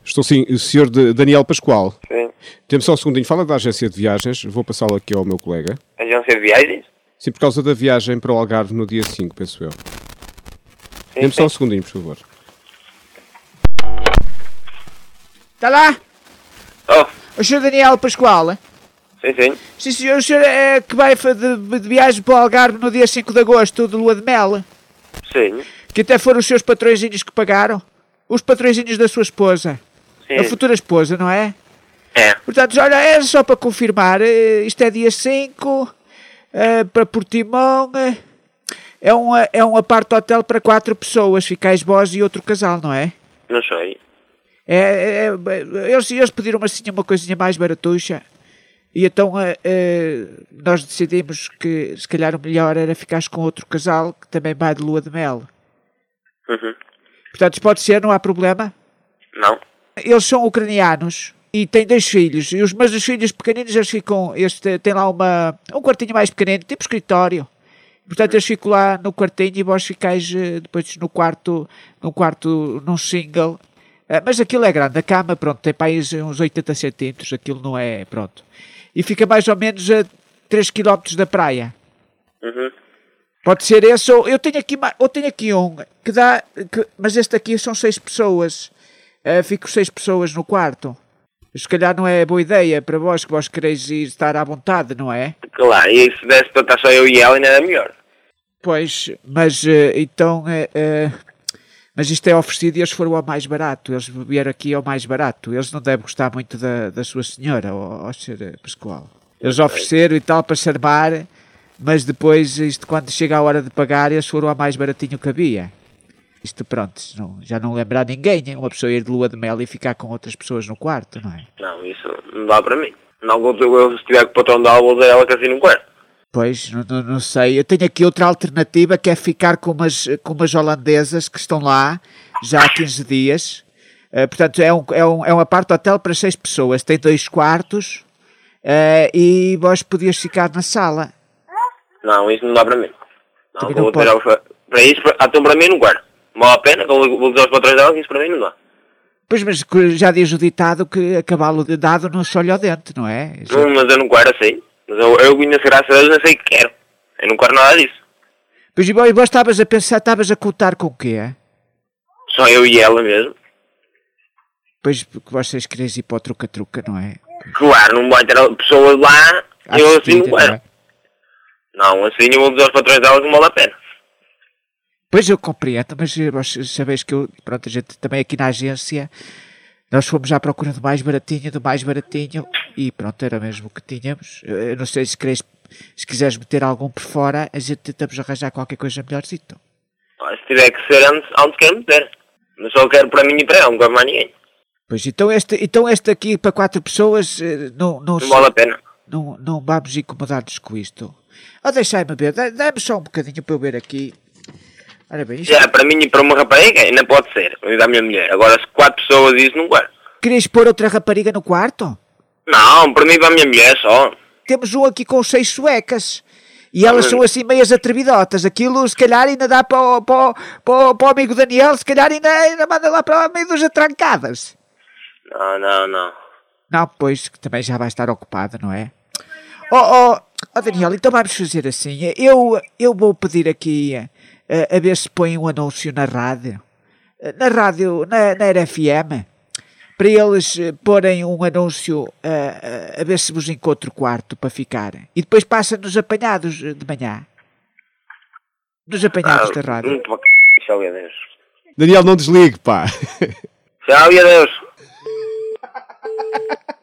Estou sim, o senhor Daniel Pascoal. Sim. Temos só um segundinho. Fala da agência de viagens. Vou passá-lo aqui ao meu colega. Agência de viagens? Sim, por causa da viagem para o Algarve no dia 5, penso eu. Sim, Temos só um segundinho, por favor. Está lá? Oh, O senhor Daniel Pascoal? sim, sim. Sim, senhor. O senhor é que vai de viagem para o Algarve no dia 5 de agosto, de lua de mel? Sim. Que até foram os seus patrõezinhos que pagaram? Os patrõezinhos da sua esposa? Sim. A futura esposa, não é? É. Portanto, olha, é só para confirmar. Isto é dia 5, para Portimão. É um apart-hotel para 4 pessoas. Ficais vós e outro casal, não é? Não sei. Eles pediram assim uma coisinha mais baratuxa. E então nós decidimos que se calhar o melhor era ficares com outro casal que também vai de lua de mel. Uhum. Portanto, pode ser, não há problema. Não. Eles são ucranianos e têm 2 filhos. Mas os filhos pequeninos, eles ficam... têm lá um quartinho mais pequenino, tipo escritório. Portanto, eles ficam lá no quartinho e vós ficais depois no quarto, num single. Mas aquilo é grande. A cama, pronto, tem para aí uns 80 centímetros. Aquilo não é... Pronto. E fica mais ou menos a 3 km da praia. Uhum. Pode ser esse, ou eu tenho aqui um que dá, mas este aqui são 6 pessoas. Fico 6 pessoas no quarto. Se calhar não é boa ideia para vós, que vós quereis ir estar à vontade, não é? Claro, e se desse para estar só eu e ela ainda era melhor. Pois, mas então, mas isto é oferecido e eles foram ao mais barato. Eles vieram aqui ao mais barato. Eles não devem gostar muito da sua senhora, ao Sr. Pascoal. Eles ofereceram e tal para charmar. Mas depois, isto quando chega a hora de pagar, eles foram ao mais baratinho que havia. Isto pronto, já não lembrar ninguém, uma pessoa ir de lua de mel e ficar com outras pessoas no quarto, não é? Não, isso não dá para mim. Não, eu, se tiver com o patrão dela, vou dizer ela que assim não quer. Pois, não sei. Eu tenho aqui outra alternativa, que é ficar com umas holandesas que estão lá, já há 15 dias. Portanto, é um apart-hotel para 6 pessoas. Tem 2 quartos e vós podias ficar na sala. Não, isso não dá para mim. Não, Também vou não dizer ela para isso, então para mim não quero. Não vale a pena, vou dizer aos patrões dela que isso para mim não dá. Pois, mas já diz o ditado que a cavalo de dado não se olha ao dente, não é? Não, mas eu não quero assim. Mas eu conheço, graças a Deus, não sei o que quero. Eu não quero nada disso. Pois, e vós estavas a pensar, estavas a contar com o quê? Só eu e ela mesmo. Pois, porque vocês querem ir para o truca-truca, não é? Claro, não vai ter pessoas lá, eu assim não quero. Não é? Não, assim eu vou dizer aos patrões dela que não vale a pena. Pois eu compreendo, mas vós sabeis que pronto, a gente também aqui na agência, nós fomos à procura do mais baratinho e pronto, era mesmo o que tínhamos. Eu não sei se quiseres meter algum por fora, a gente tentamos arranjar qualquer coisa melhorzito. Se tiver que ser onde quero meter. Mas só quero para mim e para ela, não quero mais ninguém. Pois, então este aqui para 4 pessoas Não vale a pena. Não vamos incomodar-nos com isto. Deixai-me ver, dá-me só um bocadinho para eu ver aqui. Ora bem, isto... Já, para mim e para uma rapariga ainda pode ser, e da minha mulher. Agora, se 4 pessoas isso não quero. Querias pôr outra rapariga no quarto? Não, para mim e para a minha mulher só. Temos um aqui com 6 suecas. E elas são assim meias atrevidotas. Aquilo se calhar ainda dá para o amigo Daniel, se calhar ainda manda lá para o meio dos atrancadas. Não. Não, pois, que também já vai estar ocupado, não é? Oh, Daniel, então vamos fazer assim. Eu vou pedir aqui a ver se põe um anúncio na rádio. Na RFM. Para eles porem um anúncio a ver se vos encontro quarto para ficar. E depois passa-nos apanhados de manhã. Nos apanhados da rádio. Tchau e adeus. Daniel, não desligue, pá. Tchau e adeus.